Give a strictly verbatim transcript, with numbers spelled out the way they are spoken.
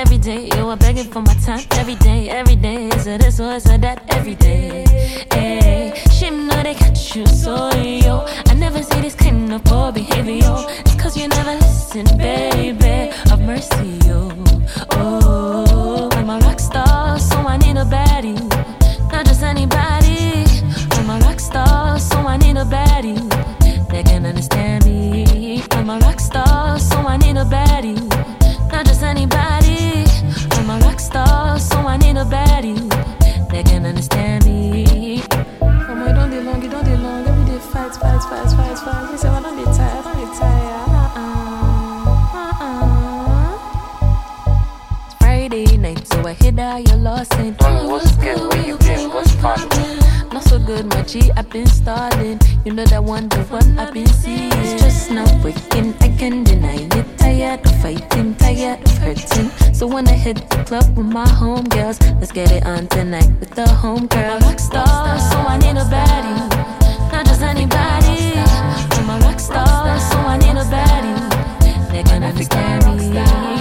every day. You are begging for my time every day, every day. Is it this or is it that every day? Hey, she know they got you so yo. I never see this kind of poor behavior, yo. It's cause you never listen, baby. Of mercy, yo. Oh, I'm a rock star, so I need a baddie. Not just anybody. I'm a rock star, so I need a baddie that can understand me. I'm a rock star, so I need a baddie. Not just anybody. I'm a rock star, so I need a baddie that can understand me. Oh my, don't be long, you don't be long. Every day fights, fights, fights, fights, fights. You say, well, don't be tired, don't be tired. Uh-uh, uh-uh. It's Friday night, so I hit out your lost and oh, what's good? Where you been? What's poppin'? Not so good, my G, I've been stalling. You know that one, the one I've been seeing. It's just not working, I can't deny it. Tired of fighting, tired of hurting. So when I hit the club with my homegirls, let's get it on tonight with the homegirls. I'm a rock star, so I need a baddie. Not just anybody. I'm a rock star, so I need a baddie that can understand me.